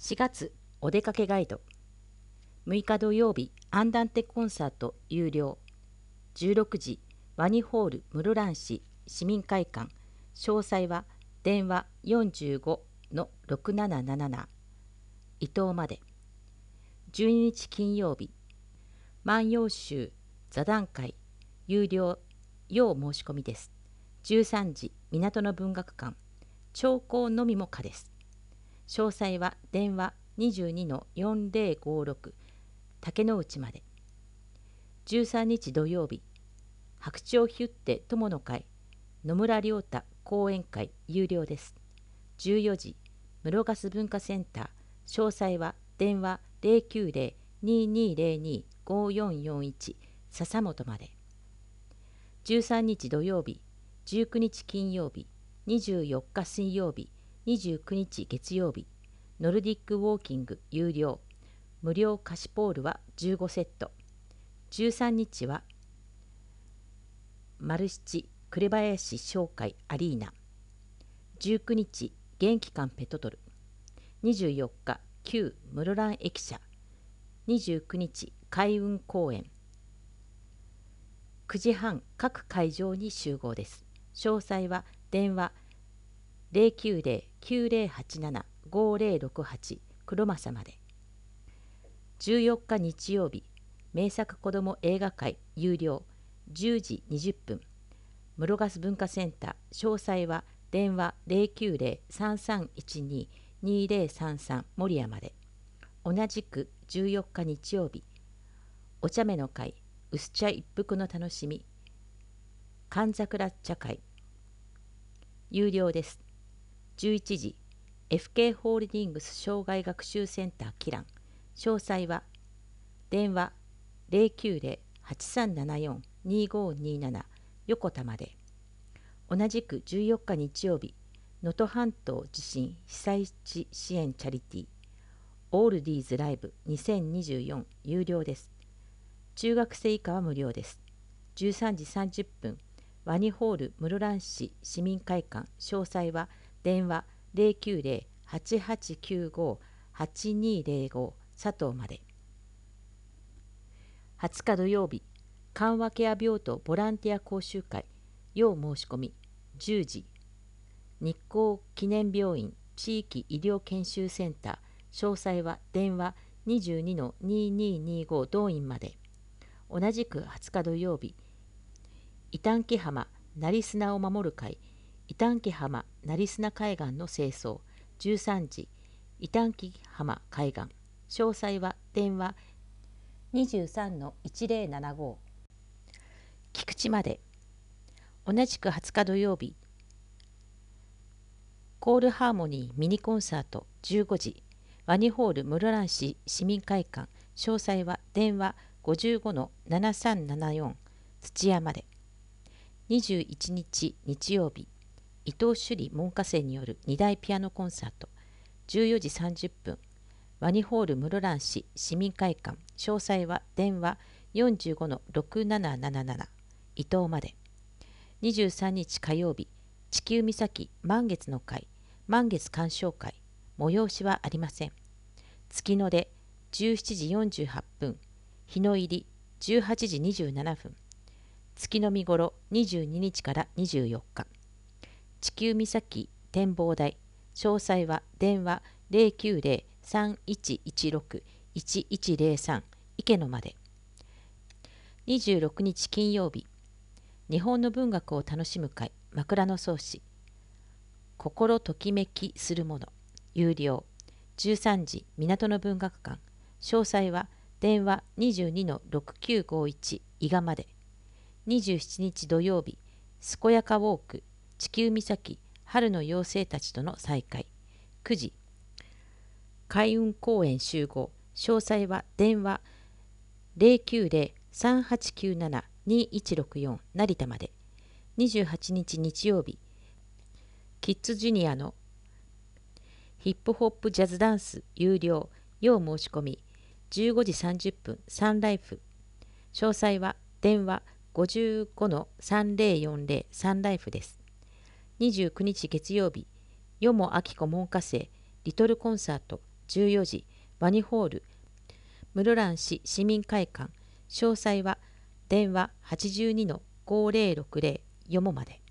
4月お出かけガイド。6日土曜日アンダンテコンサート有料。16時ワニホール室蘭市市民会館。詳細は電話45-6777伊東まで。12日金曜日万葉集座談会有料要申し込みです。13時港の文学館。聴講のみも可です。詳細は電話22-4056竹之内まで。13日土曜日白鳥ヒュッテ友の会野村良太講演会有料です。14時室ガス文化センター。詳細は電話090-2202-5441笹本まで。13日土曜日19日金曜日24日水曜日29日月曜日ノルディックウォーキング有料。無料貸しポールは15セット。13日は丸七紅林商会アリーナ。19日元気館ペトトル。24日旧室蘭駅舎。29日開運公園。9時半各会場に集合です。詳細は電話090-9087-5068黒正まで。14日日曜日名作子ども映画会有料。10時20分室ガス文化センター。詳細は電話090-3312-2033守谷まで。同じく14日日曜日お茶目の会薄茶一服の楽しみ寒桜茶会有料です。11時 FK ホールディングス障害学習センターキラン。詳細は電話090-8374-2527横田まで。同じく14日日曜日能登半島地震被災地支援チャリティーオールディーズライブ2024有料です。中学生以下は無料です。13時30分ワニホール室蘭市市民会館。詳細は電話090-8895-8205佐藤まで。20日土曜日緩和ケア病棟ボランティア講習会要申し込み。10時日光記念病院地域医療研修センター。詳細は電話22-2225同院まで。同じく20日土曜日伊丹木浜成砂を守る会伊丹木浜成砂海岸の清掃。13時伊丹木浜海岸。詳細は電話23-1075菊池まで。同じく20日土曜日コールハーモニーミニコンサート15時ワニホール室蘭市市民会館。詳細は電話55-7374土屋まで。21日日曜日伊藤朱里門下生による2大ピアノコンサート14時30分ワニホール室蘭市市民会館。詳細は電話45-6777伊藤まで。23日火曜日地球岬満月の会満月鑑賞会催しはありません。月の出17時48分日の入り18時27分月の見頃22日から24日地球岬展望台。詳細は電話090-3116-1103池野まで。26日金曜日日本の文学を楽しむ会枕草子心ときめきするもの有料。13時港の文学館。詳細は電話22-6951伊賀まで。27日土曜日健やかウォーク地球岬春の妖精たちとの再会9時開運公園集合。詳細は電話090-3897-2164成田まで。28日日曜日キッズジュニアのヒップホップジャズダンス有料要申し込み。15時30分サンライフ。詳細は電話55-3040サンライフです。29日月曜日よもあきこ門下生リトルコンサート 14時、ワニホール、室蘭市市民会館。詳細は電話82-5060よもまで。